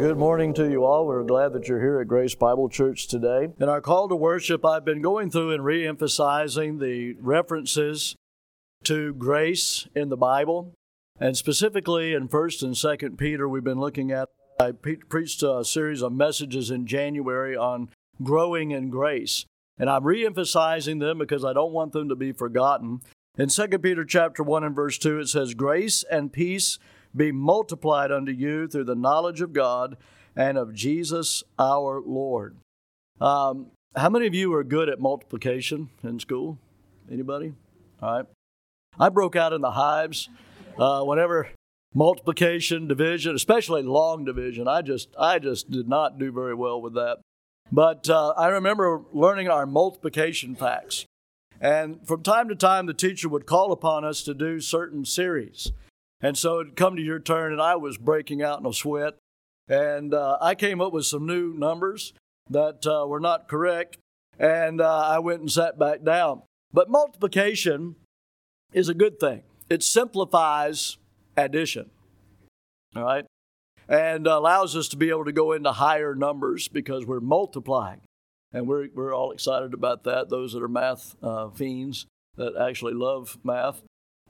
Good morning to you all. We're glad that you're here at Grace Bible Church today. In our call to worship, I've been going through and re-emphasizing the references to grace in the Bible. And specifically in 1st and 2nd Peter, we've been looking at, I preached a series of messages in January on growing in grace. And I'm re-emphasizing them because I don't want them to be forgotten. In 2 Peter chapter 1 and verse 2, it says, "Grace and peace be multiplied unto you through the knowledge of God and of Jesus our Lord." How many of you are good at multiplication in school? Anybody? All right. I broke out in the hives whenever multiplication, division, especially long division. I just did not do very well with that. But I remember learning our multiplication facts. And from time to time, the teacher would call upon us to do certain series. And so it'd come to your turn, and I was breaking out in a sweat. And I came up with some new numbers that were not correct, and I went and sat back down. But multiplication is a good thing. It simplifies addition, all right? And allows us to be able to go into higher numbers because we're multiplying. And we're all excited about that, those that are math fiends that actually love math.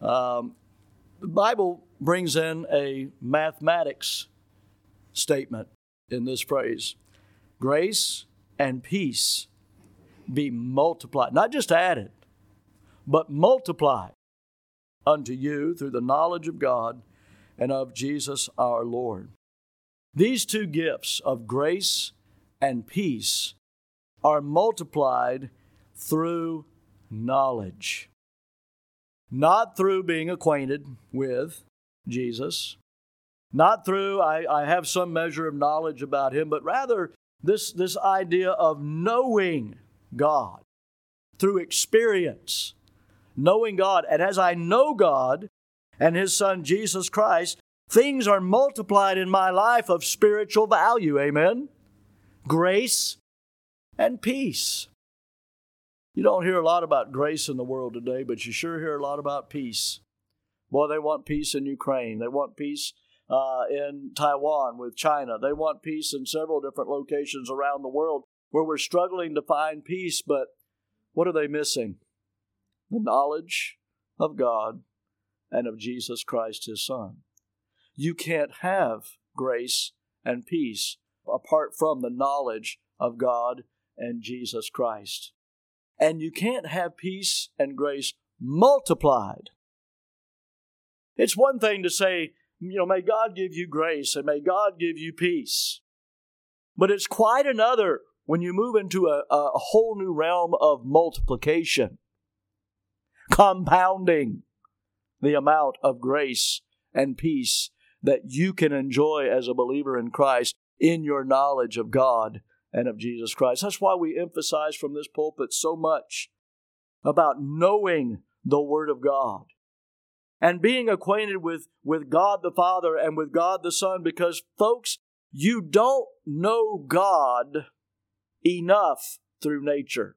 The Bible brings in a mathematics statement in this phrase. Grace and peace be multiplied, not just added, but multiplied unto you through the knowledge of God and of Jesus our Lord. These two gifts of grace and peace are multiplied through knowledge. Not through being acquainted with Jesus, not through I have some measure of knowledge about Him, but rather this idea of knowing God through experience, knowing God. And as I know God and His Son Jesus Christ, things are multiplied in my life of spiritual value, amen? Grace and peace. You don't hear a lot about grace in the world today, but you sure hear a lot about peace. Boy, they want peace in Ukraine. They want peace in Taiwan with China. They want peace in several different locations around the world where we're struggling to find peace. But what are they missing? The knowledge of God and of Jesus Christ, His Son. You can't have grace and peace apart from the knowledge of God and Jesus Christ. And you can't have peace and grace multiplied. It's one thing to say, may God give you grace and may God give you peace. But it's quite another when you move into a whole new realm of multiplication, compounding the amount of grace and peace that you can enjoy as a believer in Christ in your knowledge of God and of Jesus Christ. That's why we emphasize from this pulpit so much about knowing the Word of God and being acquainted with God the Father and with God the Son, because, folks, you don't know God enough through nature.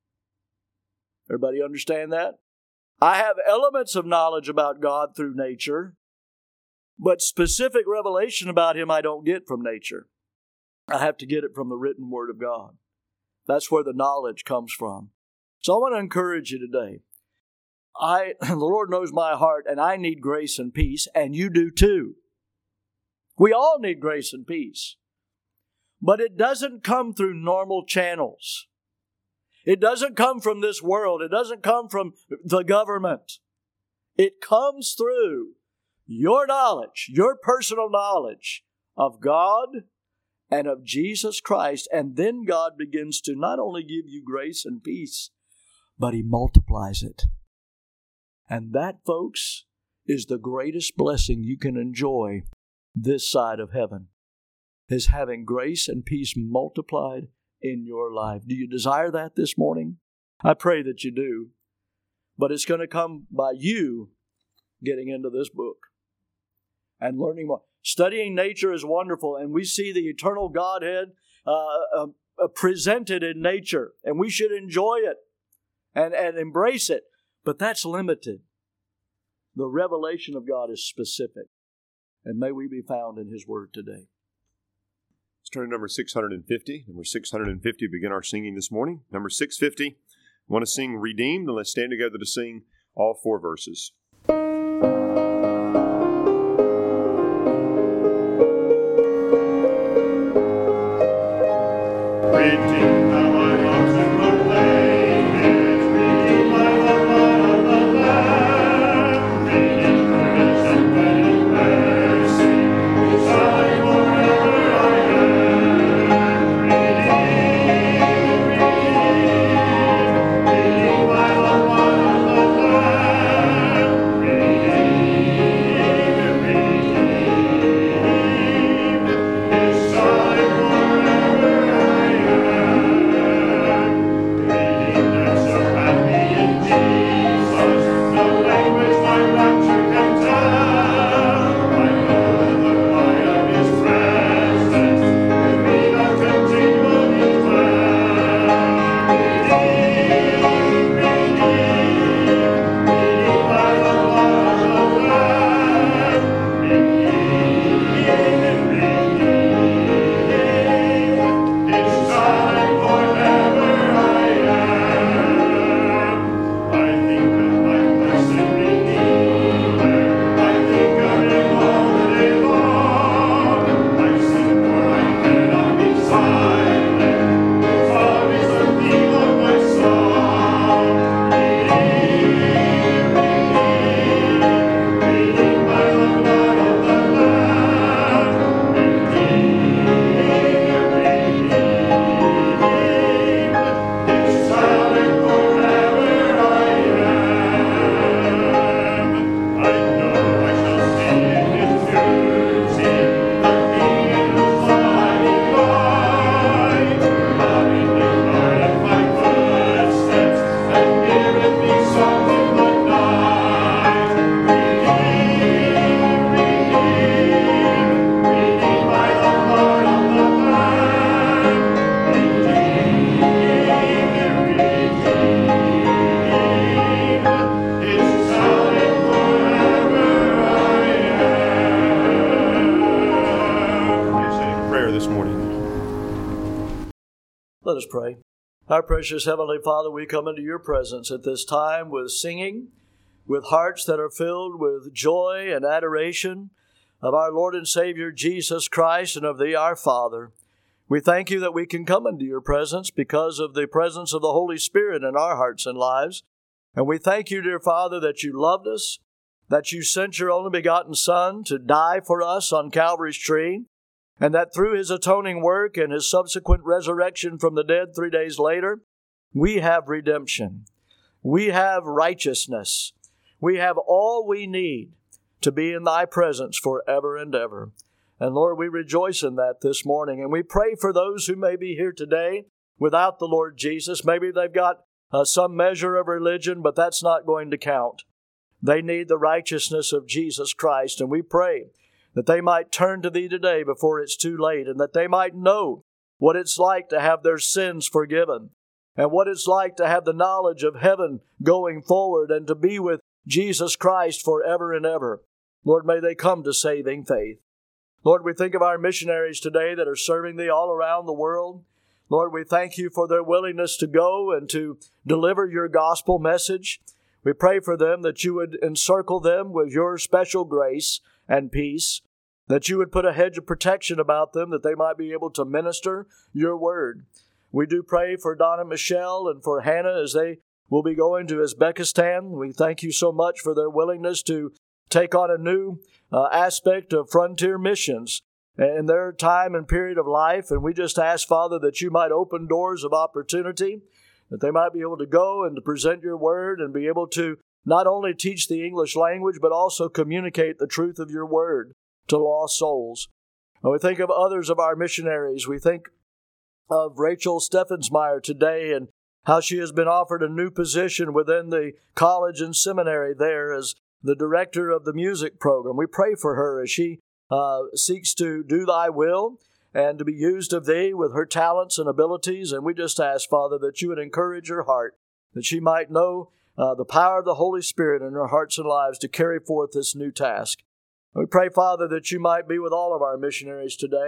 Everybody understand that? I have elements of knowledge about God through nature, but specific revelation about Him I don't get from nature. I have to get it from the written Word of God. That's where the knowledge comes from. So I want to encourage you today. The Lord knows my heart, and I need grace and peace, and you do too. We all need grace and peace. But it doesn't come through normal channels. It doesn't come from this world. It doesn't come from the government. It comes through your knowledge, your personal knowledge of God and of Jesus Christ. And then God begins to not only give you grace and peace, but He multiplies it. And that, folks, is the greatest blessing you can enjoy this side of heaven, is having grace and peace multiplied in your life. Do you desire that this morning? I pray that you do. But it's going to come by you getting into this book and learning more. Studying nature is wonderful, and we see the eternal Godhead presented in nature, and we should enjoy it and embrace it. But that's limited. The revelation of God is specific, and may we be found in His Word today. Let's turn to number 650. Number 650, begin our singing this morning. Number 650, want to sing Redeemed, and let's stand together to sing all four verses. Redeemed. Let us pray. Our precious Heavenly Father, we come into your presence at this time with singing, with hearts that are filled with joy and adoration of our Lord and Savior Jesus Christ and of Thee, our Father. We thank you that we can come into your presence because of the presence of the Holy Spirit in our hearts and lives. And we thank you, dear Father, that you loved us, that you sent your only begotten Son to die for us on Calvary's tree, and that through his atoning work and his subsequent resurrection from the dead 3 days later, we have redemption. We have righteousness. We have all we need to be in thy presence forever and ever. And Lord, we rejoice in that this morning. And we pray for those who may be here today without the Lord Jesus. Maybe they've got some measure of religion, but that's not going to count. They need the righteousness of Jesus Christ. And we pray that they might turn to Thee today before it's too late, and that they might know what it's like to have their sins forgiven, and what it's like to have the knowledge of heaven going forward and to be with Jesus Christ forever and ever. Lord, may they come to saving faith. Lord, we think of our missionaries today that are serving Thee all around the world. Lord, we thank You for their willingness to go and to deliver Your gospel message. We pray for them that You would encircle them with Your special grace and peace, that You would put a hedge of protection about them, that they might be able to minister Your word. We do pray for Don and Michelle and for Hannah as they will be going to Uzbekistan. We thank You so much for their willingness to take on a new aspect of frontier missions in their time and period of life. And we just ask, Father, that You might open doors of opportunity, that they might be able to go and to present Your word and be able to not only teach the English language, but also communicate the truth of Your word to lost souls. And we think of others of our missionaries. We think of Rachel Steffensmeyer today and how she has been offered a new position within the college and seminary there as the director of the music program. We pray for her as she seeks to do Thy will and to be used of Thee with her talents and abilities. And we just ask, Father, that You would encourage her heart, that she might know the power of the Holy Spirit in her hearts and lives to carry forth this new task. We pray, Father, that You might be with all of our missionaries today.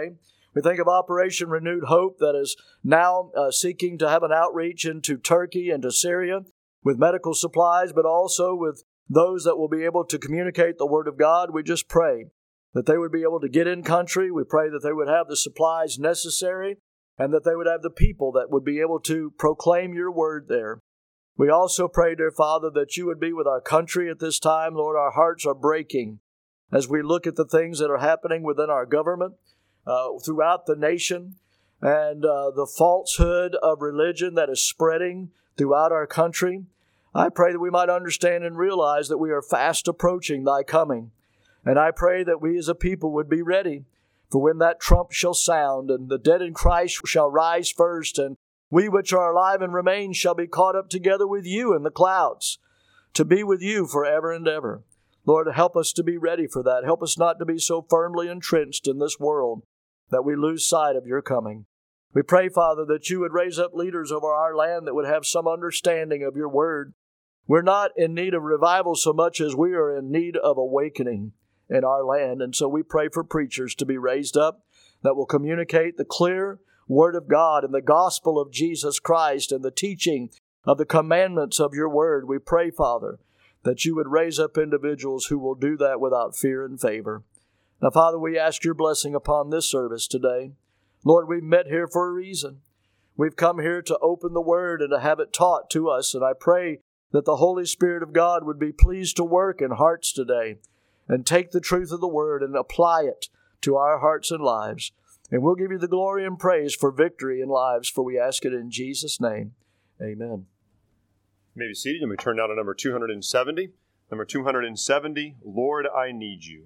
We think of Operation Renewed Hope that is now seeking to have an outreach into Turkey and to Syria with medical supplies, but also with those that will be able to communicate the Word of God. We just pray that they would be able to get in country. We pray that they would have the supplies necessary and that they would have the people that would be able to proclaim your Word there. We also pray, dear Father, that you would be with our country at this time. Lord, our hearts are breaking as we look at the things that are happening within our government, throughout the nation, and the falsehood of religion that is spreading throughout our country. I pray that we might understand and realize that we are fast approaching thy coming. And I pray that we as a people would be ready for when that trump shall sound, and the dead in Christ shall rise first, and we which are alive and remain shall be caught up together with you in the clouds, to be with you forever and ever. Lord, help us to be ready for that. Help us not to be so firmly entrenched in this world that we lose sight of your coming. We pray, Father, that you would raise up leaders over our land that would have some understanding of your word. We're not in need of revival so much as we are in need of awakening in our land. And so we pray for preachers to be raised up that will communicate the clear Word of God and the gospel of Jesus Christ and the teaching of the commandments of your word. We pray, Father, that you would raise up individuals who will do that without fear and favor. Now, Father, we ask your blessing upon this service today. Lord, we've met here for a reason. We've come here to open the Word and to have it taught to us, and I pray that the Holy Spirit of God would be pleased to work in hearts today and take the truth of the Word and apply it to our hearts and lives. And we'll give you the glory and praise for victory in lives, for we ask it in Jesus' name. Amen. You may be seated, and we turn now to number 270. Number 270, Lord, I Need You.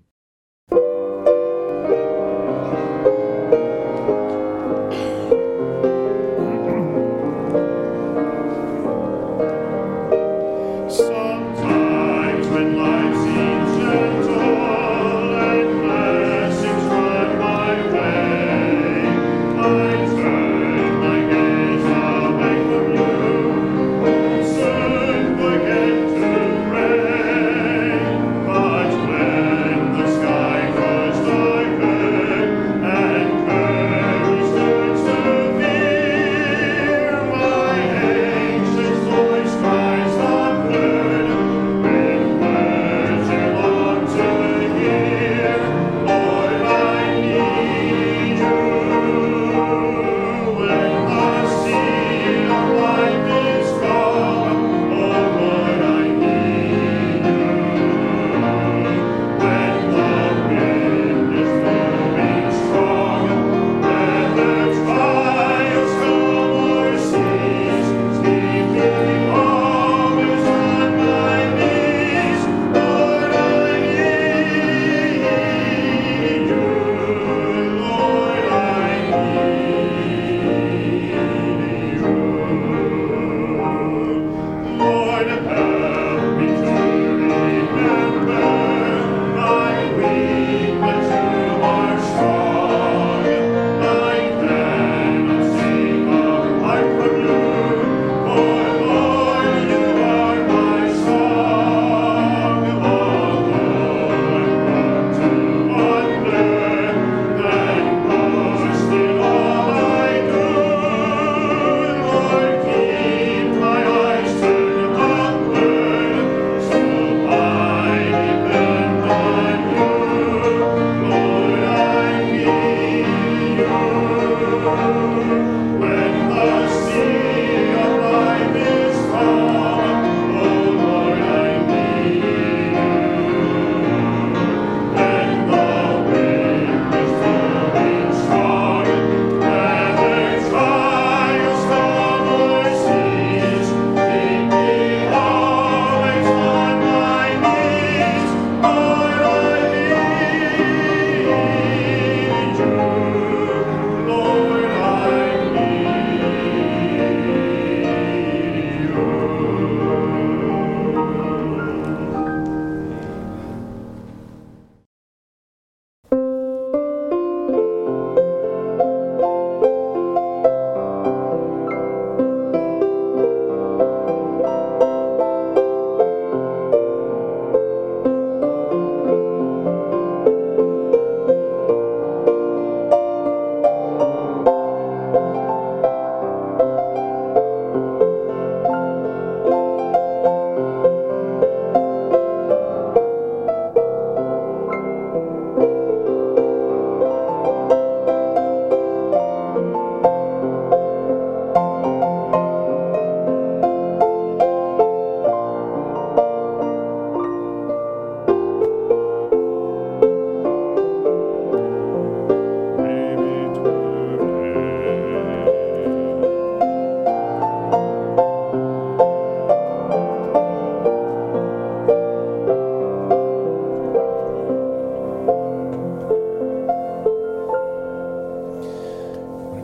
Sometimes when life seems gentle and blessings run my way, I turn my gaze away from you, soon forget to pray. But when the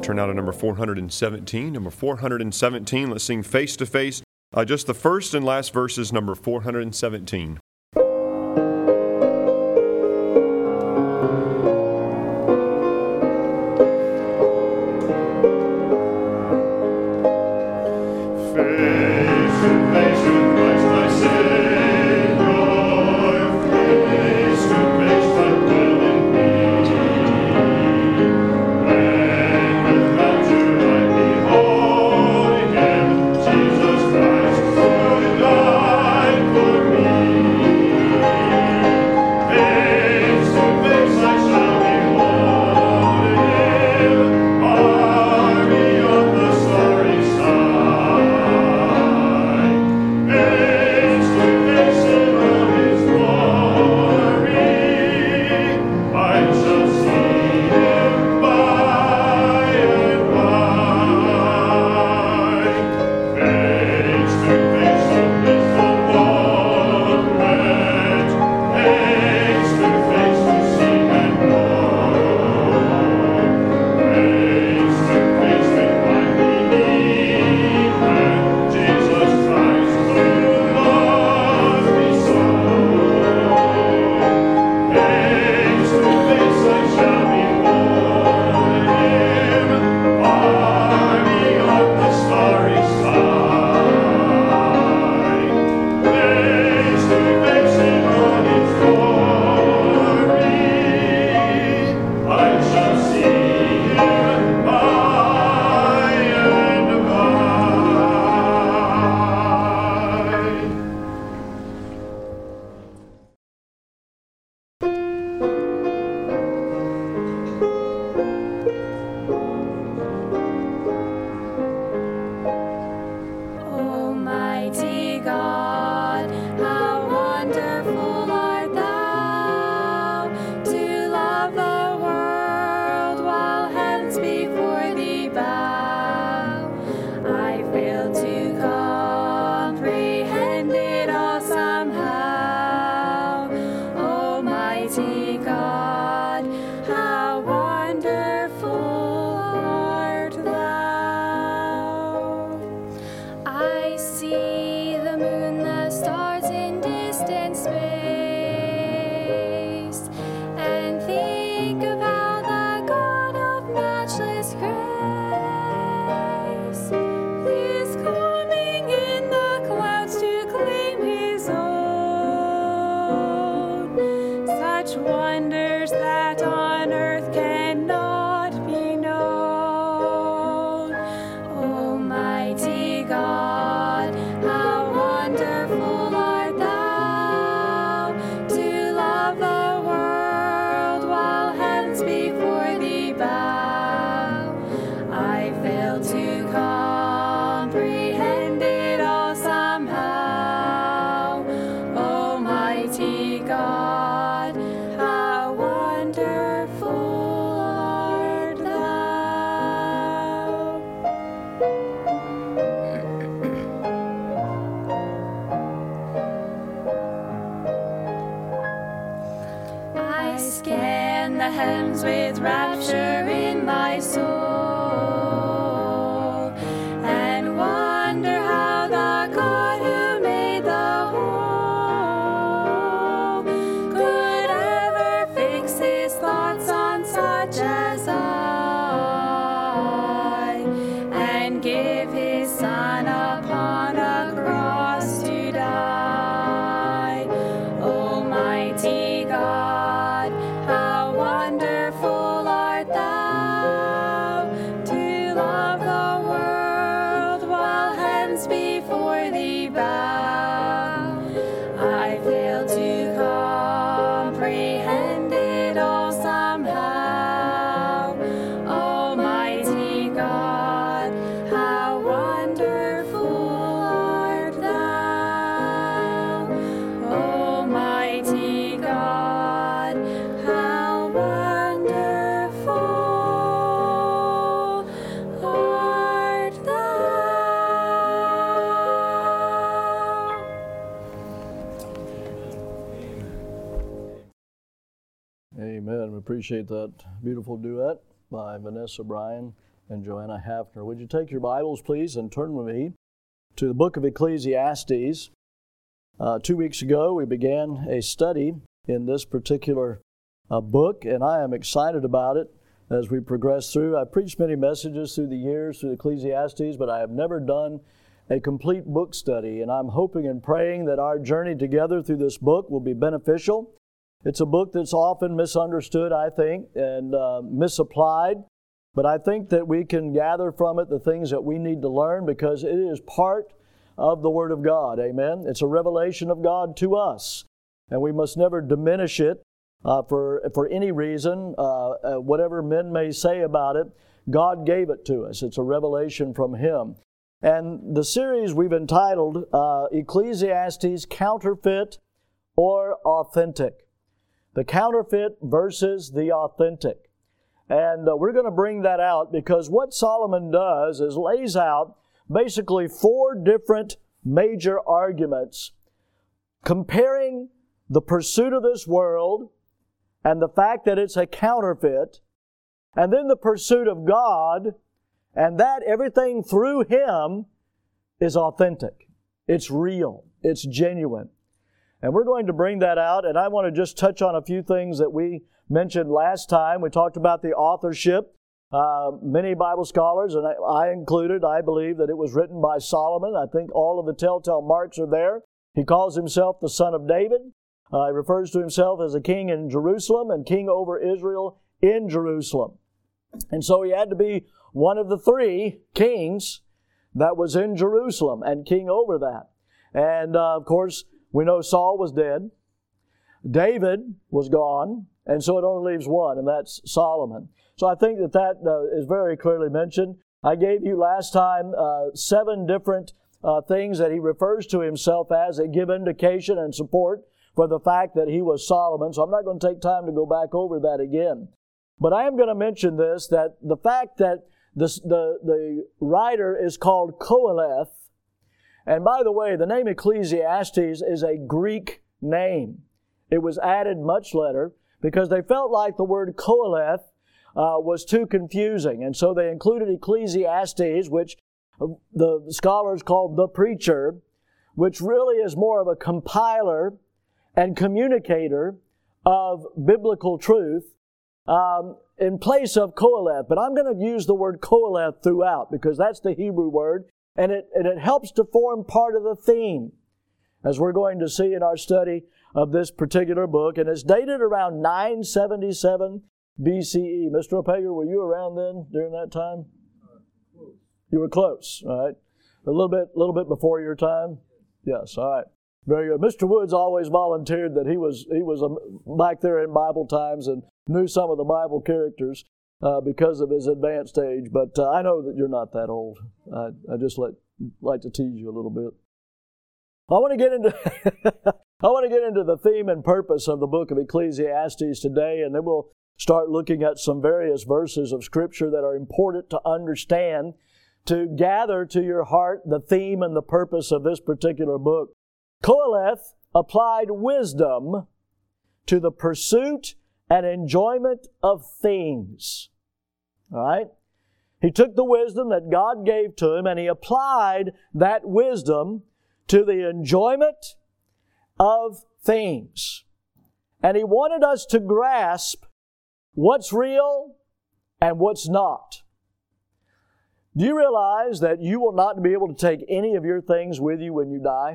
turn now to number 417. Number 417, let's sing Face to Face. Just the first and last verses, number 417. Amen. We appreciate that beautiful duet by Vanessa Bryan and Joanna Hafner. Would you take your Bibles, please, and turn with me to the book of Ecclesiastes. 2 weeks ago, we began a study in this particular book, and I am excited about it as we progress through. I've preached many messages through the years through Ecclesiastes, but I have never done a complete book study, and I'm hoping and praying that our journey together through this book will be beneficial. It's a book that's often misunderstood, I think, and misapplied, but I think that we can gather from it the things that we need to learn because it is part of the Word of God. Amen? It's a revelation of God to us, and we must never diminish it for any reason. Whatever men may say about it, God gave it to us. It's a revelation from Him. And the series we've entitled Ecclesiastes Counterfeit or Authentic. The counterfeit versus the authentic. And we're going to bring that out because what Solomon does is lays out basically 4 different major arguments comparing the pursuit of this world and the fact that it's a counterfeit, and then the pursuit of God, and that everything through Him is authentic. It's real. It's genuine. And we're going to bring that out, and I want to just touch on a few things that we mentioned last time. We talked about the authorship. Many Bible scholars, and I included, I believe that it was written by Solomon. I think all of the telltale marks are there. He calls himself the son of David. He refers to himself as a king in Jerusalem and king over Israel in Jerusalem. And so he had to be one of the 3 kings that was in Jerusalem and king over that. And of course, we know Saul was dead. David was gone. And so it only leaves one, and that's Solomon. So I think that is very clearly mentioned. I gave you last time 7 different things that he refers to himself as that give indication and support for the fact that he was Solomon. So I'm not going to take time to go back over that again. But I am going to mention this, that the fact that the writer is called Qoheleth. And by the way, the name Ecclesiastes is a Greek name. It was added much later because they felt like the word Qoheleth was too confusing. And so they included Ecclesiastes, which the scholars called the preacher, which really is more of a compiler and communicator of biblical truth in place of Qoheleth. But I'm going to use the word Qoheleth throughout because that's the Hebrew word, and it helps to form part of the theme, as we're going to see in our study of this particular book. And it's dated around 977 BCE. Mr. Opager, were you around then during that time? You were close, all right? A little bit before your time? Yes, all right. Very good. Mr. Woods always volunteered that he was back there in Bible times and knew some of the Bible characters because of his advanced age. But I know that you're not that old. I just like to tease you a little bit. I want to get into the theme and purpose of the book of Ecclesiastes today, and then we'll start looking at some various verses of Scripture that are important to understand to gather to your heart the theme and the purpose of this particular book. Qoheleth applied wisdom to the pursuit and enjoyment of things. All right? He took the wisdom that God gave to him and he applied that wisdom to the enjoyment of things. And he wanted us to grasp what's real and what's not. Do you realize that you will not be able to take any of your things with you when you die?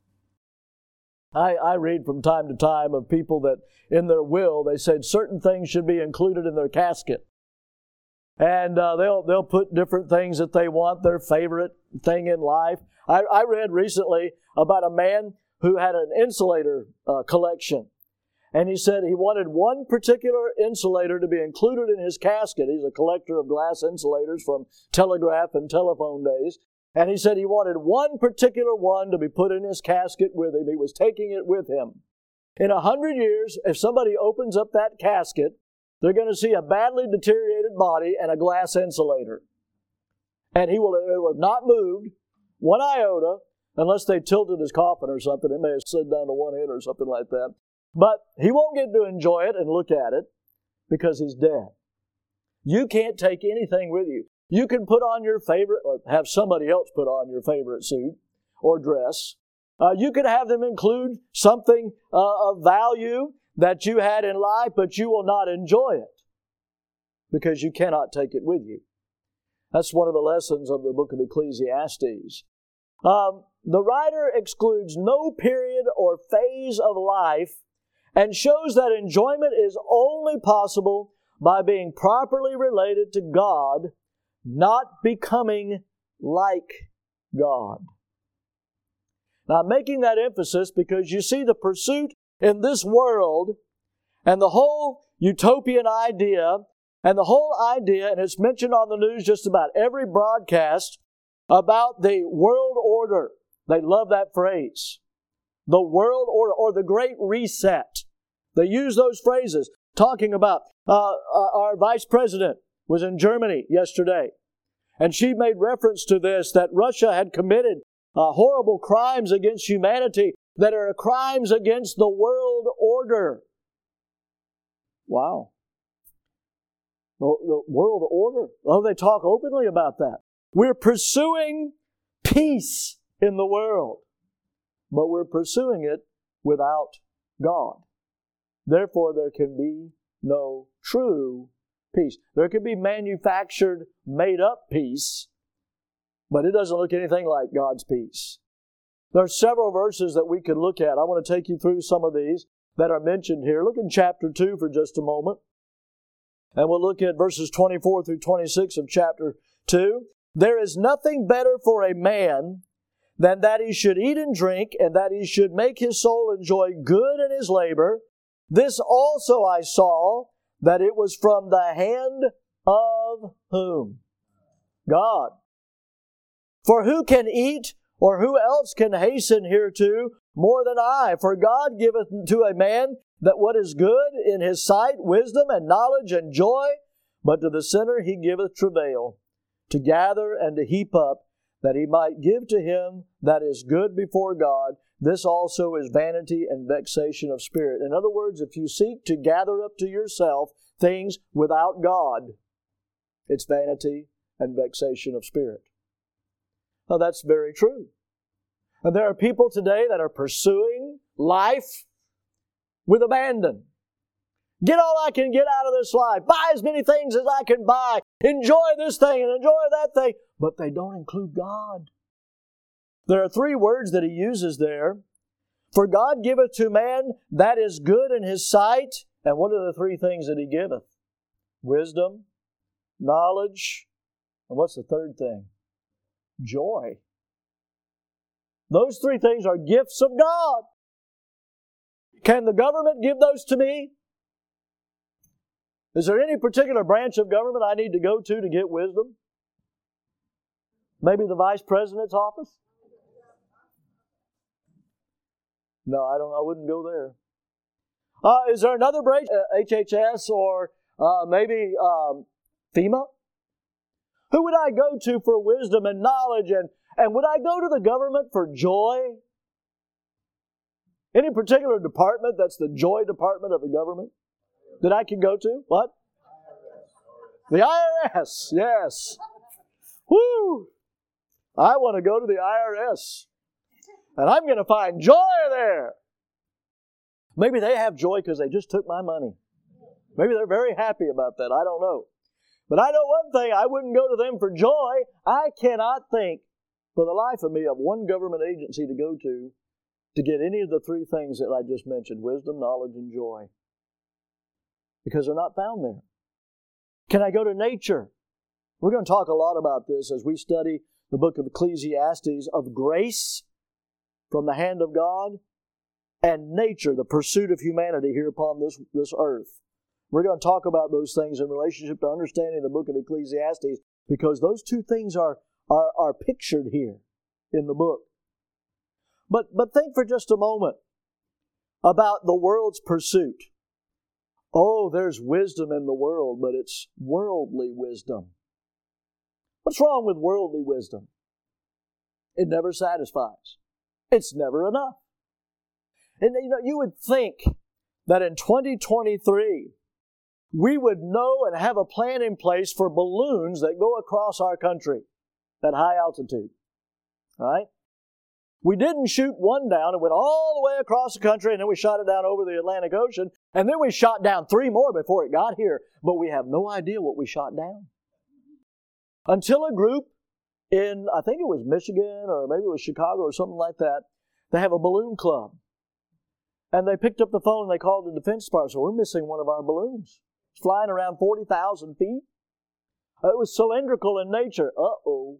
I read from time to time of people that in their will, they said certain things should be included in their casket. And they'll put different things that they want, their favorite thing in life. I read recently about a man who had an insulator collection. And he said he wanted one particular insulator to be included in his casket. He's a collector of glass insulators from telegraph and telephone days. And he said he wanted one particular one to be put in his casket with him. He was taking it with him. In 100 years, if somebody opens up that casket, they're going to see a badly deteriorated body and a glass insulator. And it will have not moved one iota unless they tilted his coffin or something. It may have slid down to one end or something like that. But he won't get to enjoy it and look at it because he's dead. You can't take anything with you. You can put on your favorite, or have somebody else put on your favorite suit or dress. You could have them include something of value that you had in life, but you will not enjoy it because you cannot take it with you. That's one of the lessons of the book of Ecclesiastes. The writer excludes no period or phase of life and shows that enjoyment is only possible by being properly related to God, not becoming like God. Now, I'm making that emphasis because you see the pursuit in this world and the whole utopian idea and the whole idea, and it's mentioned on the news just about every broadcast, about the world order. They love that phrase. The world order, or the Great Reset. They use those phrases, talking about our vice president was in Germany yesterday, and she made reference to this, that Russia had committed horrible crimes against humanity that are crimes against the world order. Wow. The world order. Oh, they talk openly about that. We're pursuing peace in the world, but we're pursuing it without God. Therefore, there can be no true peace. There can be manufactured, made-up peace, but it doesn't look anything like God's peace. There are several verses that we could look at. I want to take you through some of these that are mentioned here. Look in chapter 2 for just a moment. And we'll look at verses 24 through 26 of chapter 2. There is nothing better for a man than that he should eat and drink, and that he should make his soul enjoy good in his labor. This also I saw, that it was from the hand of whom? God. For who can eat, or who else can hasten hereto more than I? For God giveth to a man that what is good in his sight, wisdom and knowledge and joy, but to the sinner he giveth travail, to gather and to heap up, that he might give to him that is good before God. This also is vanity and vexation of spirit. In other words, if you seek to gather up to yourself things without God, it's vanity and vexation of spirit. Now, that's very true. And there are people today that are pursuing life with abandon. Get all I can get out of this life. Buy as many things as I can buy. Enjoy this thing and enjoy that thing. But they don't include God. There are three words that he uses there. For God giveth to man that is good in his sight. And what are the three things that he giveth? Wisdom, knowledge, and what's the third thing? Joy. Those three things are gifts of God. Can the government give those to me? Is there any particular branch of government I need to go to get wisdom? Maybe the vice president's office? No, I wouldn't go there. Is there another branch? HHS or maybe FEMA? Who would I go to for wisdom and knowledge? And would I go to the government for joy? Any particular department that's the joy department of the government that I can go to? What? The IRS, yes. Woo! I want to go to the IRS. And I'm going to find joy there. Maybe they have joy because they just took my money. Maybe they're very happy about that. I don't know. But I know one thing, I wouldn't go to them for joy. I cannot think for the life of me of one government agency to go to get any of the three things that I just mentioned, wisdom, knowledge, and joy. Because they're not found there. Can I go to nature? We're going to talk a lot about this as we study the book of Ecclesiastes, of grace from the hand of God and nature, the pursuit of humanity here upon this earth. We're going to talk about those things in relationship to understanding the book of Ecclesiastes because those two things are pictured here in the book. But think for just a moment about the world's pursuit. Oh, there's wisdom in the world, but it's worldly wisdom. What's wrong with worldly wisdom? It never satisfies. It's never enough. And you would think that in 2023, we would know and have a plan in place for balloons that go across our country at high altitude. All right? We didn't shoot one down. It went all the way across the country, and then we shot it down over the Atlantic Ocean, and then we shot down 3 more before it got here. But we have no idea what we shot down. Until a group in, I think it was Michigan, or maybe it was Chicago or something like that, they have a balloon club. And they picked up the phone and they called the Defense Department. So we're missing one of our balloons. It's flying around 40,000 feet. It was cylindrical in nature. Uh-oh.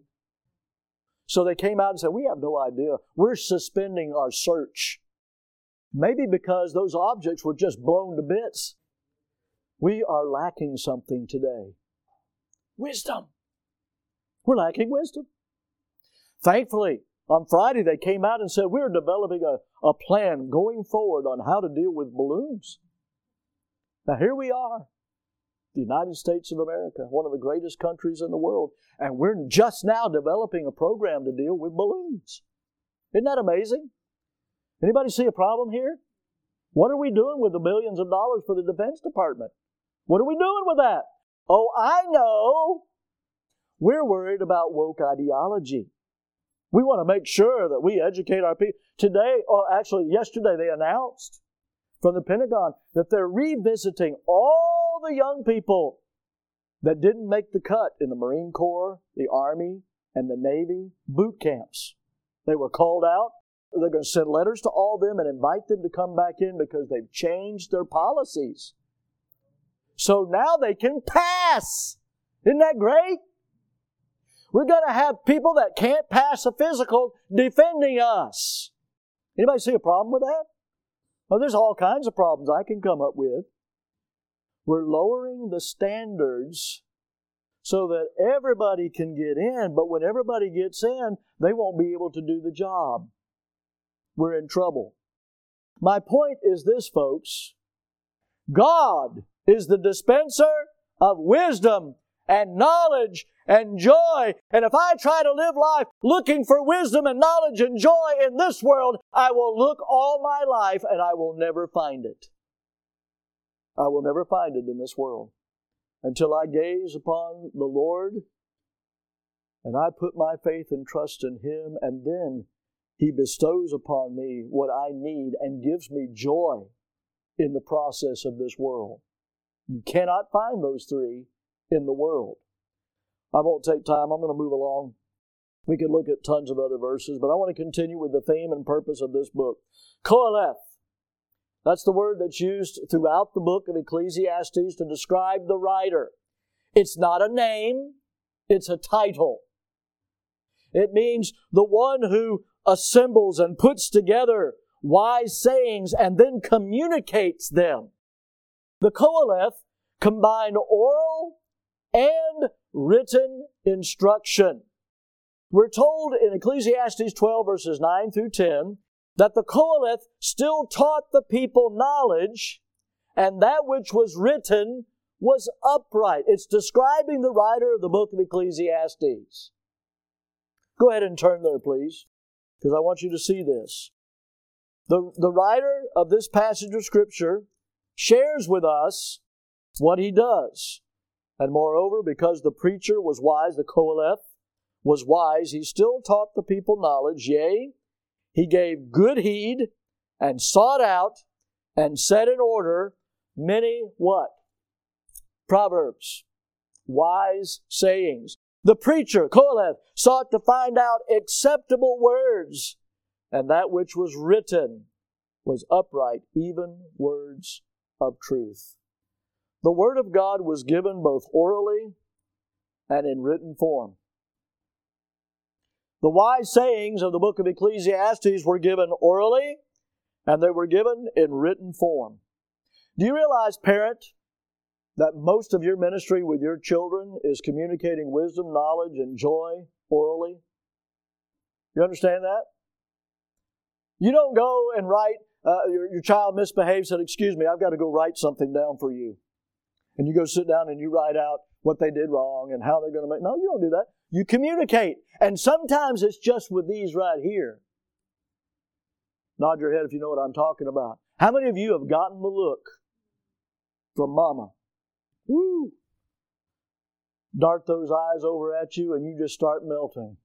So they came out and said, we have no idea. We're suspending our search. Maybe because those objects were just blown to bits. We are lacking something today. Wisdom. We're lacking wisdom. Thankfully, on Friday they came out and said, we're developing a plan going forward on how to deal with balloons. Now here we are, the United States of America, one of the greatest countries in the world, and we're just now developing a program to deal with balloons. Isn't that amazing? Anybody see a problem here? What are we doing with the millions of dollars for the Defense Department? What are we doing with that? Oh, I know. We're worried about woke ideology. We want to make sure that we educate our people. Today, or actually yesterday, they announced from the Pentagon that they're revisiting all the young people that didn't make the cut in the Marine Corps, the Army, and the Navy boot camps. They were called out. They're going to send letters to all of them and invite them to come back in because they've changed their policies. So now they can pass. Isn't that great? We're going to have people that can't pass a physical defending us. Anybody see a problem with that? Oh, there's all kinds of problems I can come up with. We're lowering the standards so that everybody can get in, but when everybody gets in, they won't be able to do the job. We're in trouble. My point is this, folks. God is the dispenser of wisdom and knowledge and joy. And if I try to live life looking for wisdom and knowledge and joy in this world, I will look all my life and I will never find it. I will never find it in this world until I gaze upon the Lord and I put my faith and trust in Him, and then He bestows upon me what I need and gives me joy in the process of this world. You cannot find those three in the world. I won't take time. I'm going to move along. We could look at tons of other verses, but I want to continue with the theme and purpose of this book. Qoheleth. That's the word that's used throughout the book of Ecclesiastes to describe the writer. It's not a name, it's a title. It means the one who assembles and puts together wise sayings and then communicates them. The Qoheleth combine oral and written instruction. We're told in Ecclesiastes 12 verses 9 through 10 that the Qoheleth still taught the people knowledge, and that which was written was upright. It's describing the writer of the book of Ecclesiastes. Go ahead and turn there, please, because I want you to see this. The writer of this passage of Scripture shares with us what he does. And moreover, because the preacher was wise, the Qoheleth was wise, he still taught the people knowledge. Yea, he gave good heed and sought out and set in order many what? Proverbs, wise sayings. The preacher, Qoheleth, sought to find out acceptable words, and that which was written was upright, even words of truth. The Word of God was given both orally and in written form. The wise sayings of the book of Ecclesiastes were given orally, and they were given in written form. Do you realize, parent, that most of your ministry with your children is communicating wisdom, knowledge, and joy orally? You understand that? You don't go and write, your child misbehaves, said, excuse me, I've got to go write something down for you. And you go sit down and you write out what they did wrong and how they're going to make. No, you don't do that. You communicate. And sometimes it's just with these right here. Nod your head if you know what I'm talking about. How many of you have gotten the look from Mama Woo! Dart those eyes over at you and you just start melting.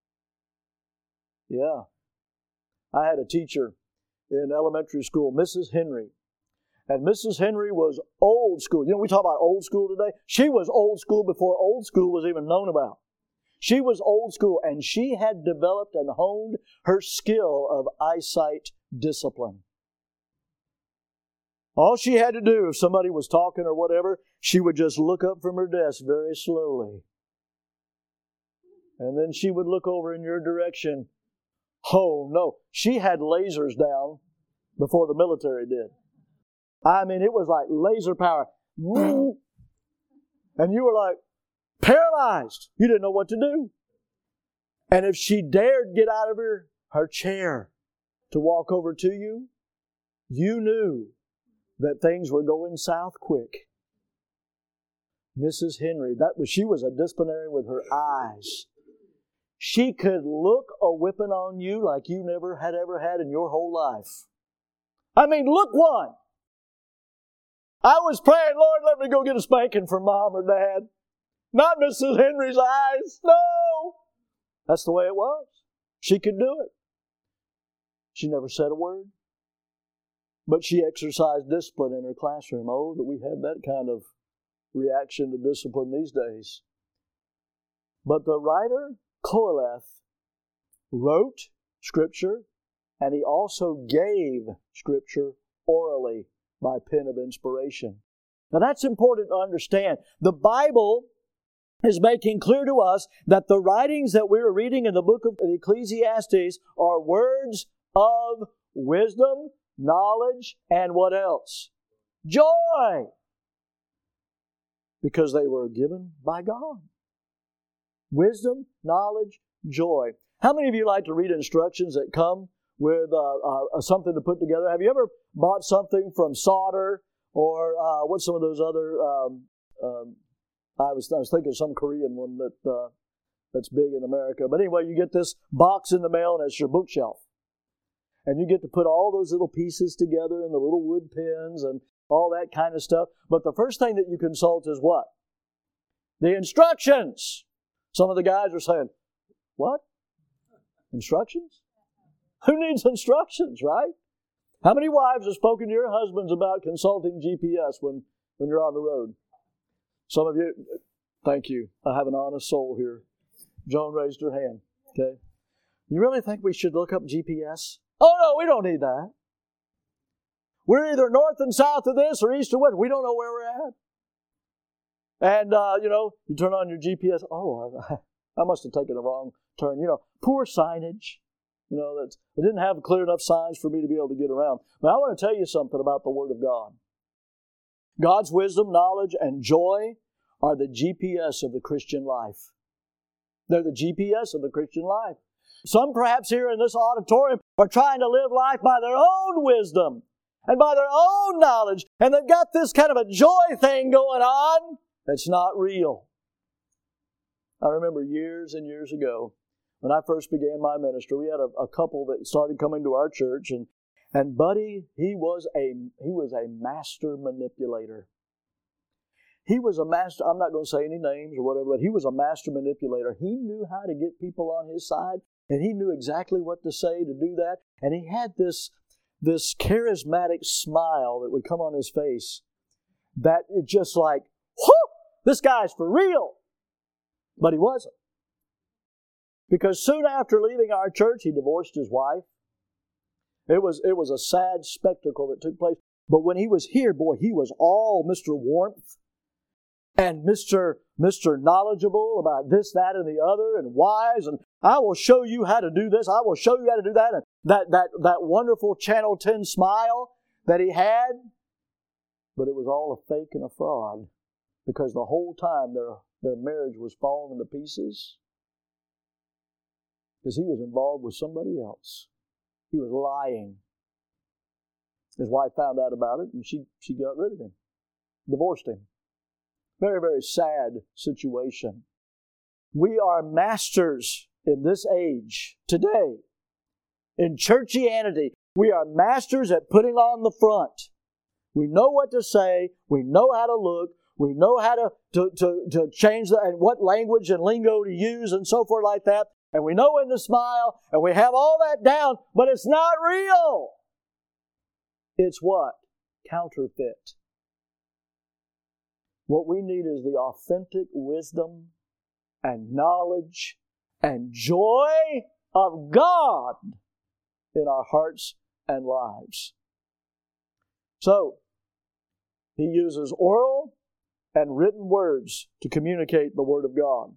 Yeah. I had a teacher in elementary school, Mrs. Henry. And Mrs. Henry was old school. You know, we talk about old school today. She was old school before old school was even known about. She was old school, and she had developed and honed her skill of eyesight discipline. All she had to do, if somebody was talking or whatever, she would just look up from her desk very slowly. And then she would look over in your direction. Oh, no. She had lasers down before the military did. I mean, it was like laser power. And you were like paralyzed. You didn't know what to do. And if she dared get out of her chair to walk over to you, you knew that things were going south quick. Mrs. Henry, she was a disciplinarian with her eyes. She could look a whipping on you like you never had ever had in your whole life. I mean, look one. I was praying, Lord, let me go get a spanking from Mom or Dad. Not Mrs. Henry's eyes. No. That's the way it was. She could do it. She never said a word. But she exercised discipline in her classroom. Oh, that we had that kind of reaction to discipline these days. But the writer, Qoheleth, wrote Scripture, and he also gave Scripture orally by pen of inspiration. Now that's important to understand. The Bible is making clear to us that the writings that we're reading in the book of Ecclesiastes are words of wisdom, knowledge, and what else? Joy! Because they were given by God. Wisdom, knowledge, joy. How many of you like to read instructions that come with something to put together? Have you ever bought something from Solder or what's some of those other? I was thinking of some Korean one that's big in America. But anyway, you get this box in the mail and it's your bookshelf, and you get to put all those little pieces together and the little wood pins and all that kind of stuff. But the first thing that you consult is what? The instructions. Some of the guys are saying, "What? Instructions? Who needs instructions, right?" How many wives have spoken to your husbands about consulting GPS when you're on the road? Some of you, thank you. I have an honest soul here. Joan raised her hand. Okay. You really think we should look up GPS? Oh, no, we don't need that. We're either north and south of this or east or west. We don't know where we're at. And, you turn on your GPS. Oh, I must have taken a wrong turn. Poor signage. They didn't have clear enough signs for me to be able to get around. But I want to tell you something about the Word of God. God's wisdom, knowledge, and joy are the GPS of the Christian life. They're the GPS of the Christian life. Some perhaps here in this auditorium are trying to live life by their own wisdom and by their own knowledge, and they've got this kind of a joy thing going on that's not real. I remember years and years ago, when I first began my ministry, we had a couple that started coming to our church, and Buddy, he was a master manipulator. He was a master, I'm not going to say any names or whatever, but he was a master manipulator. He knew how to get people on his side, and he knew exactly what to say to do that. And he had this charismatic smile that would come on his face that it just like, whoo, this guy's for real. But he wasn't. Because soon after leaving our church, he divorced his wife. It was a sad spectacle that took place. But when he was here, boy, he was all Mr. Warmth and Mr. Knowledgeable about this, that, and the other, and wise, and I will show you how to do this, I will show you how to do that, and that wonderful Channel 10 smile that he had. But it was all a fake and a fraud, because the whole time their marriage was falling into pieces because he was involved with somebody else. He was lying. His wife found out about it, and she got rid of him, divorced him. Very, very sad situation. We are masters in this age, today, in churchianity. We are masters at putting on the front. We know what to say. We know how to look. We know how to change and what language and lingo to use and so forth like that. And we know when to smile, and we have all that down, but it's not real. It's what? Counterfeit. What we need is the authentic wisdom and knowledge and joy of God in our hearts and lives. So, He uses oral and written words to communicate the Word of God.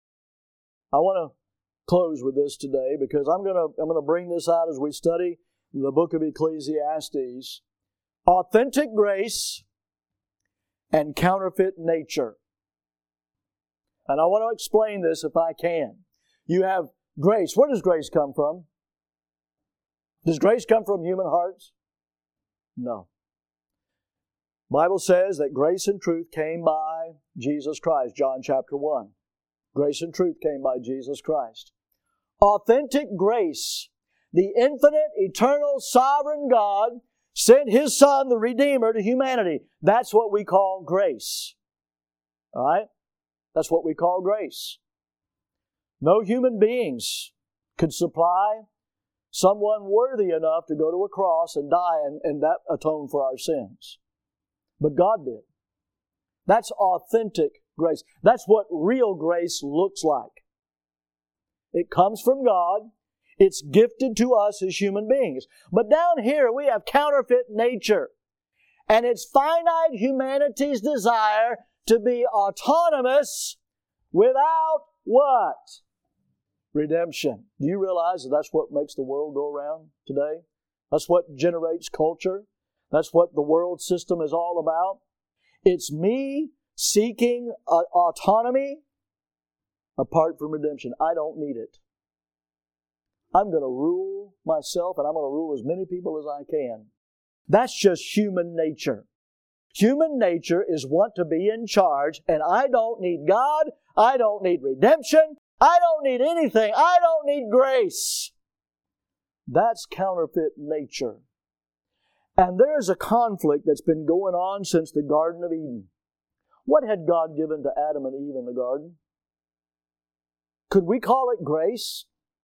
I want to close with this today because I'm going to bring this out as we study the book of Ecclesiastes. Authentic grace and counterfeit nature. And I want to explain this if I can. You have grace. Where does grace come from? Does grace come from human hearts? No. The Bible says that grace and truth came by Jesus Christ, John chapter 1. Grace and truth came by Jesus Christ. Authentic grace, the infinite, eternal, sovereign God sent His Son, the Redeemer, to humanity. That's what we call grace. All right? That's what we call grace. No human beings could supply someone worthy enough to go to a cross and die and that atone for our sins. But God did. That's authentic grace. That's what real grace looks like. It comes from God. It's gifted to us as human beings. But down here we have counterfeit nature. And it's finite humanity's desire to be autonomous without what? Redemption. Do you realize that that's what makes the world go around today? That's what generates culture. That's what the world system is all about. It's me seeking autonomy apart from redemption. I don't need it. I'm going to rule myself, and I'm going to rule as many people as I can. That's just human nature. Human nature is want to be in charge, and I don't need God. I don't need redemption. I don't need anything. I don't need grace. That's counterfeit nature. And there's a conflict that's been going on since the Garden of Eden. What had God given to Adam and Eve in the garden? Could we call it grace?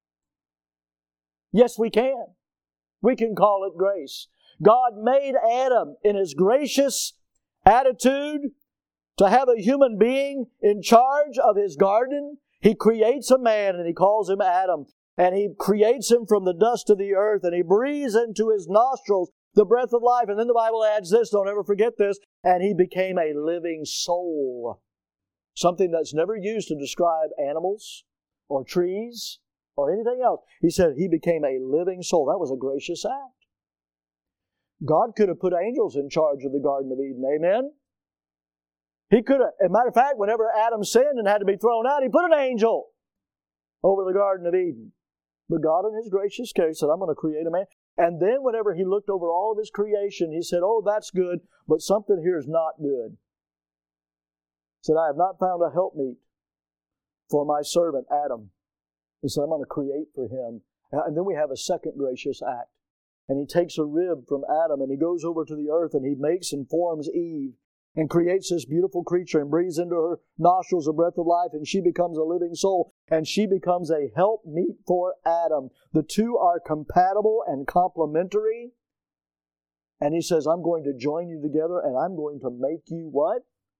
Yes, we can. We can call it grace. God made Adam in His gracious attitude to have a human being in charge of His garden. He creates a man and He calls him Adam. And He creates him from the dust of the earth, and He breathes into his nostrils the breath of life. And then the Bible adds this, don't ever forget this, and he became a living soul. Something that's never used to describe animals or trees or anything else. He said he became a living soul. That was a gracious act. God could have put angels in charge of the Garden of Eden. Amen? He could have. As a matter of fact, whenever Adam sinned and had to be thrown out, He put an angel over the Garden of Eden. But God, in His gracious care, said, I'm going to create a man. And then whenever He looked over all of His creation, He said, oh, that's good, but something here is not good. He said, I have not found a helpmeet for my servant Adam. He said, I'm going to create for him. And then we have a second gracious act. And He takes a rib from Adam and He goes over to the earth and He makes and forms Eve and creates this beautiful creature and breathes into her nostrils the breath of life, and she becomes a living soul, and she becomes a helpmeet for Adam. The two are compatible and complementary. And He says, I'm going to join you together and I'm going to make you what?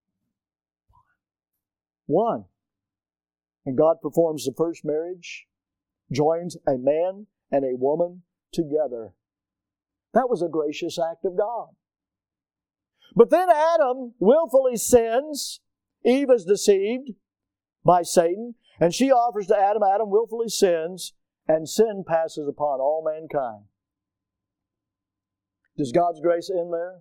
One. And God performs the first marriage, joins a man and a woman together. That was a gracious act of God. But then Adam willfully sins. Eve is deceived by Satan, and she offers to Adam. Adam willfully sins, and sin passes upon all mankind. Does God's grace end there?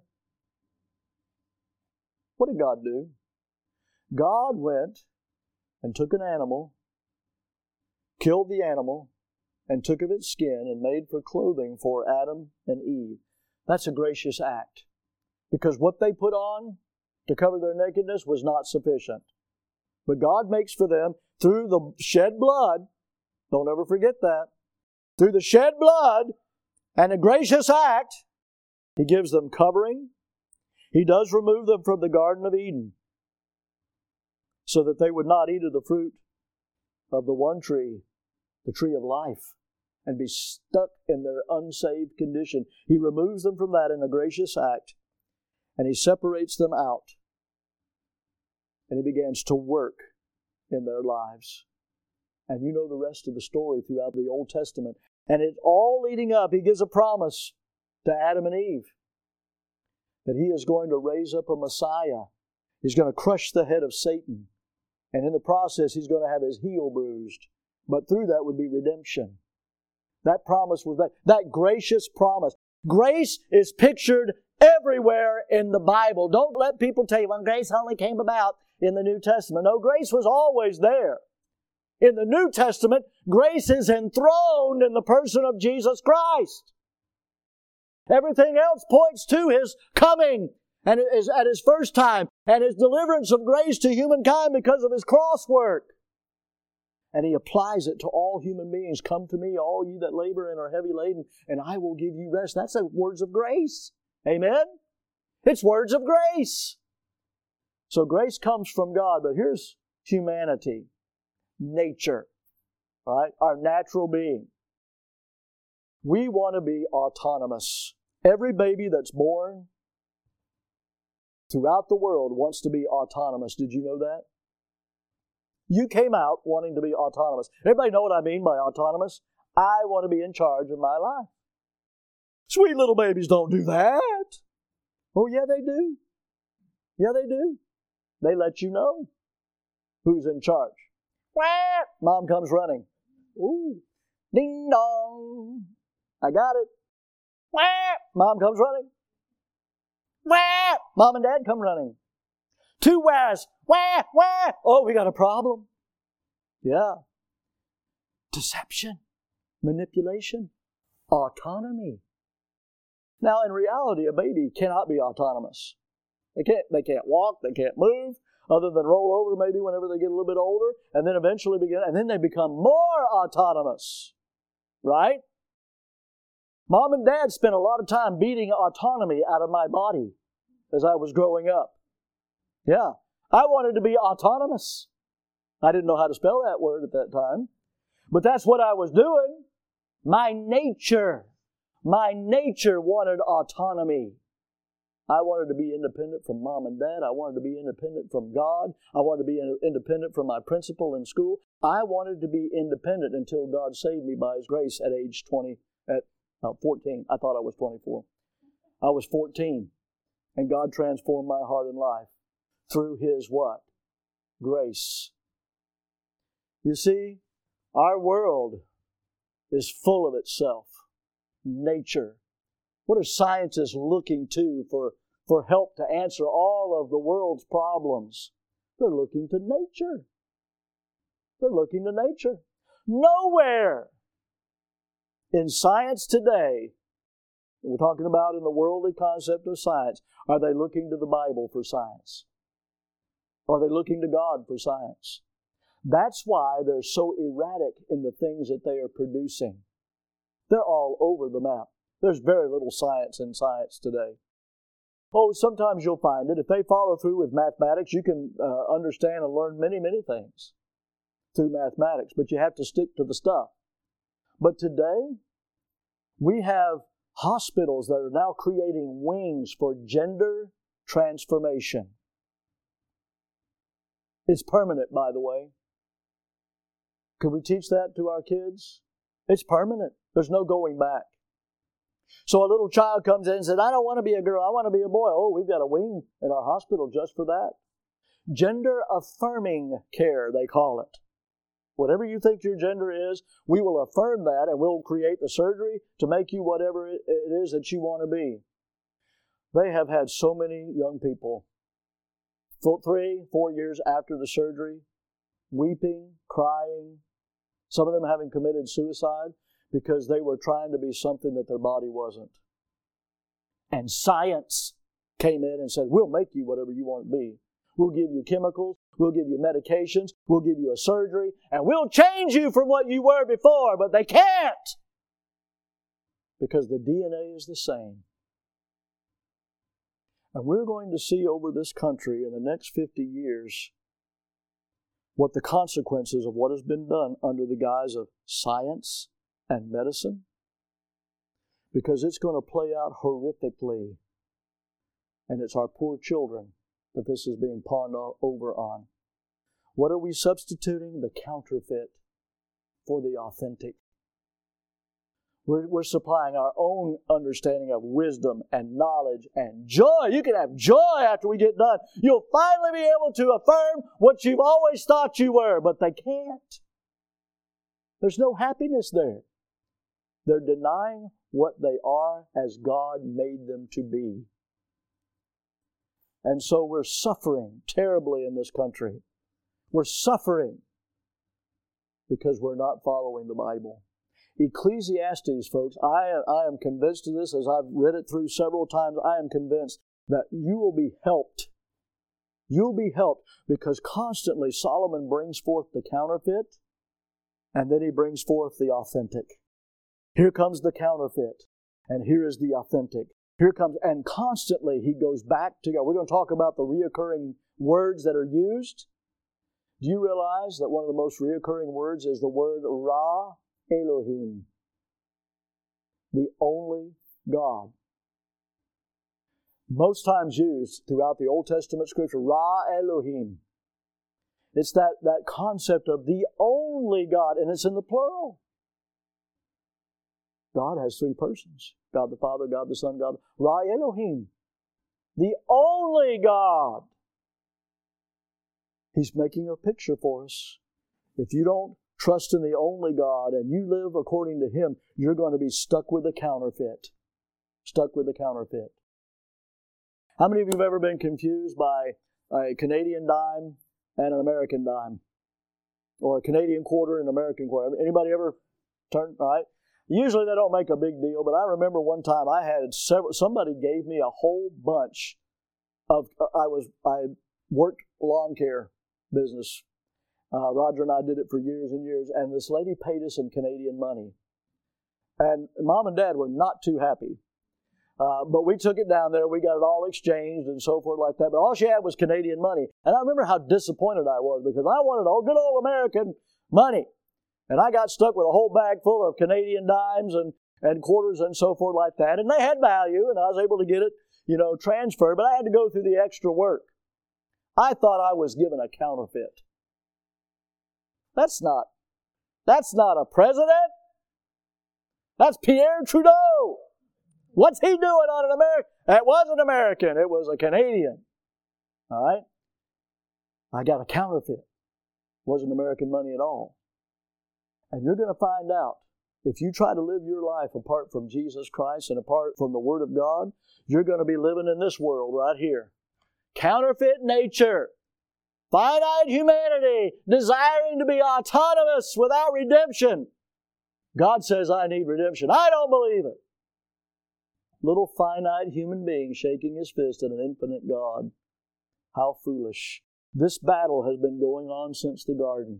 What did God do? God went and took an animal, killed the animal, and took of its skin and made for clothing for Adam and Eve. That's a gracious act. Because what they put on to cover their nakedness was not sufficient. But God makes for them, through the shed blood, don't ever forget that, through the shed blood and a gracious act, He gives them covering. He does remove them from the Garden of Eden. so that they would not eat of the fruit of the one tree, the tree of life, and be stuck in their unsaved condition. He removes them from that in a gracious act, and He separates them out, and He begins to work in their lives. And you know the rest of the story throughout the Old Testament. And it's all leading up. He gives a promise to Adam and Eve that He is going to raise up a Messiah. He's going to crush the head of Satan. And in the process, He's going to have His heel bruised. But through that would be redemption. That promise was that gracious promise. Grace is pictured everywhere in the Bible. Don't let people tell you, well, grace only came about in the New Testament. No, grace was always there. In the New Testament, grace is enthroned in the person of Jesus Christ. Everything else points to His coming and at His first time and His deliverance of grace to humankind because of His cross work. And He applies it to all human beings. Come to me, all you that labor and are heavy laden, and I will give you rest. That's the words of grace. Amen? It's words of grace. So grace comes from God, but here's humanity. Nature, right? Our natural being. We want to be autonomous. Every baby that's born throughout the world wants to be autonomous. Did you know that? You came out wanting to be autonomous. Everybody know what I mean by autonomous? I want to be in charge of my life. Sweet little babies don't do that. Oh, yeah, they do. Yeah, they do. They let you know who's in charge. Mom comes running. Ooh, ding dong. I got it. Mom comes running. Mom and Dad come running. Two whas. Oh, we got a problem. Yeah. Deception, manipulation, autonomy. Now, in reality, a baby cannot be autonomous. They can't walk, they can't move, other than roll over maybe whenever they get a little bit older, and then eventually then they become more autonomous. Right? Mom and Dad spent a lot of time beating autonomy out of my body as I was growing up. Yeah. I wanted to be autonomous. I didn't know how to spell that word at that time. But that's what I was doing. My nature wanted autonomy. I wanted to be independent from Mom and Dad. I wanted to be independent from God. I wanted to be independent from my principal in school. I wanted to be independent until God saved me by His grace at age 14. I thought I was 24. I was 14. And God transformed my heart and life through His what? Grace. You see, our world is full of itself. Nature. What are scientists looking to for help to answer all of the world's problems? They're looking to nature. They're looking to nature. Nowhere in science today, we're talking about in the worldly concept of science, are they looking to the Bible for science? Are they looking to God for science? That's why they're so erratic in the things that they are producing. They're all over the map. There's very little science in science today. Oh, sometimes you'll find it. If they follow through with mathematics, you can understand and learn many, many things through mathematics, but you have to stick to the stuff. But today, we have hospitals that are now creating wings for gender transformation. It's permanent, by the way. Can we teach that to our kids? It's permanent. There's no going back. So a little child comes in and says, I don't want to be a girl, I want to be a boy. Oh, we've got a wing in our hospital just for that. Gender affirming care, they call it. Whatever you think your gender is, we will affirm that and we'll create the surgery to make you whatever it is that you want to be. They have had so many young people, 3-4 years after the surgery, weeping, crying, some of them having committed suicide because they were trying to be something that their body wasn't. And science came in and said, we'll make you whatever you want to be. We'll give you chemicals, we'll give you medications, we'll give you a surgery, and we'll change you from what you were before, but they can't! Because the DNA is the same. And we're going to see over this country in the next 50 years what the consequences of what has been done under the guise of science and medicine? Because it's going to play out horrifically. And it's our poor children that this is being pawned over on. What are we substituting? The counterfeit for the authentic. We're supplying our own understanding of wisdom and knowledge and joy. You can have joy after we get done. You'll finally be able to affirm what you've always thought you were, but they can't. There's no happiness there. They're denying what they are as God made them to be. And so we're suffering terribly in this country. We're suffering because we're not following the Bible. Ecclesiastes, folks, I am convinced of this as I've read it through several times. I am convinced that you will be helped. You'll be helped because constantly Solomon brings forth the counterfeit and then he brings forth the authentic. Here comes the counterfeit and here is the authentic. Here comes, and constantly he goes back to God. We're going to talk about the reoccurring words that are used. Do you realize that one of the most reoccurring words is the word Ra Elohim, the only God? Most times used throughout the Old Testament Scripture, Ra Elohim. It's that concept of the only God, and it's in the plural. God has three persons. God the Father, God the Son, God Ra Elohim. The only God. He's making a picture for us. If you don't trust in the only God and you live according to Him, you're going to be stuck with the counterfeit. Stuck with the counterfeit. How many of you have ever been confused by a Canadian dime and an American dime? Or a Canadian quarter and an American quarter? Anybody ever turn, all right? Usually they don't make a big deal, but I remember one time I had somebody gave me a whole bunch of, I worked lawn care business. Roger and I did it for years and years, and this lady paid us in Canadian money. And Mom and Dad were not too happy. But we took it down there, we got it all exchanged and so forth like that, but all she had was Canadian money. And I remember how disappointed I was because I wanted all good old American money. And I got stuck with a whole bag full of Canadian dimes and quarters and so forth like that. And they had value, and I was able to get it, transferred, but I had to go through the extra work. I thought I was given a counterfeit. That's not a president. That's Pierre Trudeau. What's he doing on an American? It wasn't American. It was a Canadian. All right? I got a counterfeit. It wasn't American money at all. And you're going to find out, if you try to live your life apart from Jesus Christ and apart from the Word of God, you're going to be living in this world right here. Counterfeit nature. Finite humanity, desiring to be autonomous without redemption. God says, I need redemption. I don't believe it. Little finite human being shaking his fist at an infinite God. How foolish. This battle has been going on since the garden.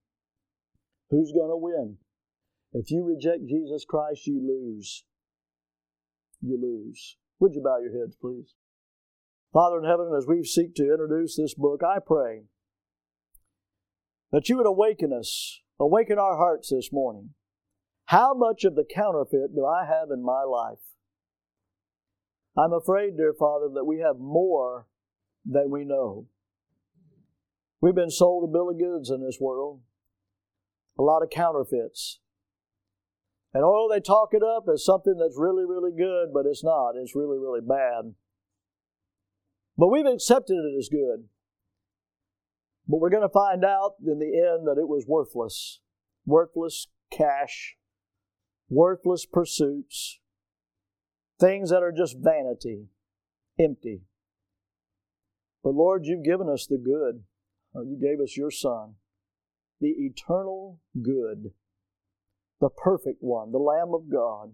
Who's going to win? If you reject Jesus Christ, you lose. You lose. Would you bow your heads, please? Father in heaven, as we seek to introduce this book, I pray that you would awaken us, awaken our hearts this morning. How much of the counterfeit do I have in my life? I'm afraid, dear Father, that we have more than we know. We've been sold a bill of goods in this world. A lot of counterfeits. And they talk it up as something that's really, really good, but it's not. It's really, really bad. But we've accepted it as good. But we're going to find out in the end that it was worthless. Worthless cash. Worthless pursuits. Things that are just vanity. Empty. But Lord, you've given us the good. You gave us your Son. The eternal good. The perfect one. The Lamb of God.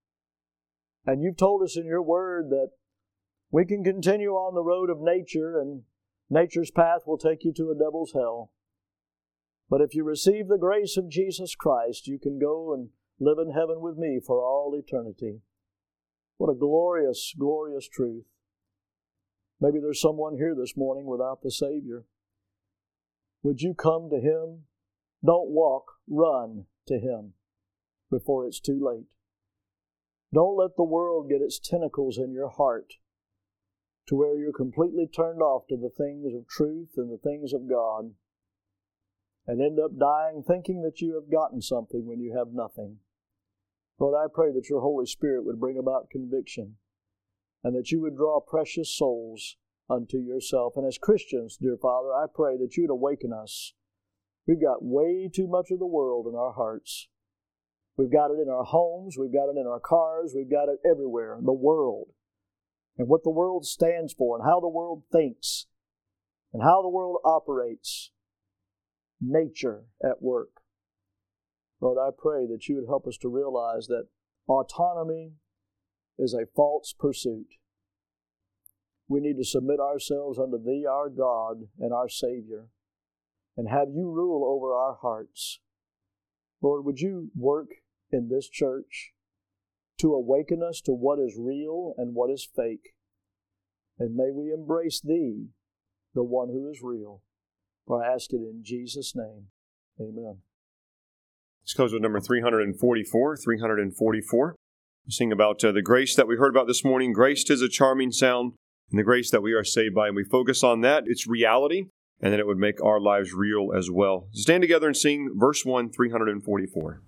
And you've told us in your word that we can continue on the road of nature, and nature's path will take you to a devil's hell. But if you receive the grace of Jesus Christ, you can go and live in heaven with me for all eternity. What a glorious, glorious truth. Maybe there's someone here this morning without the Savior. would you come to Him? Don't walk, run to Him before it's too late. Don't let the world get its tentacles in your heart to where you're completely turned off to the things of truth and the things of God, and end up dying thinking that you have gotten something when you have nothing. Lord, I pray that your Holy Spirit would bring about conviction, and that you would draw precious souls unto yourself. And as Christians, dear Father, I pray that you would awaken us. We've got way too much of the world in our hearts. We've got it in our homes, we've got it in our cars, we've got it everywhere, the world. And what the world stands for, and how the world thinks, and how the world operates. Nature at work. Lord, I pray that you would help us to realize that autonomy is a false pursuit. We need to submit ourselves unto Thee, our God and our Savior, and have you rule over our hearts. Lord, would you work in this church to awaken us to what is real and what is fake. And may we embrace Thee, the one who is real. For I ask it in Jesus' name. Amen. Let's close with number 344. 344. We sing about the grace that we heard about this morning. Grace 'tis a charming sound, and the grace that we are saved by. And we focus on that, its reality, and then it would make our lives real as well. So stand together and sing verse 1, 344.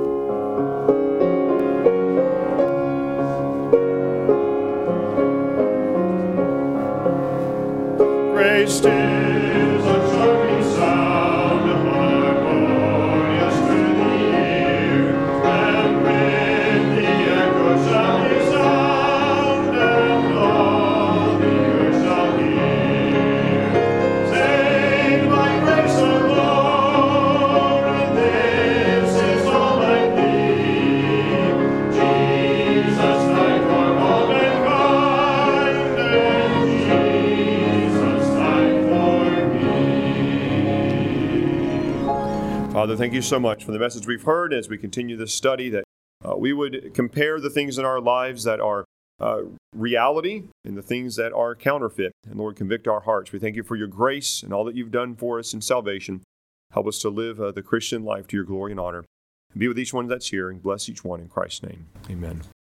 Grace 'tis a charming sound, harmonious to the ear, and with the echo shall resound, and all the earth shall hear. Saved by grace alone, this is all I need. Jesus died for all mankind, and Jesus died for me. Father, thank you so much for the message we've heard as we continue this study, that we would compare the things in our lives that are reality and the things that are counterfeit. And Lord, convict our hearts. We thank you for your grace and all that you've done for us in salvation. Help us to live the Christian life to your glory and honor. Be with each one that's here and bless each one in Christ's name. Amen.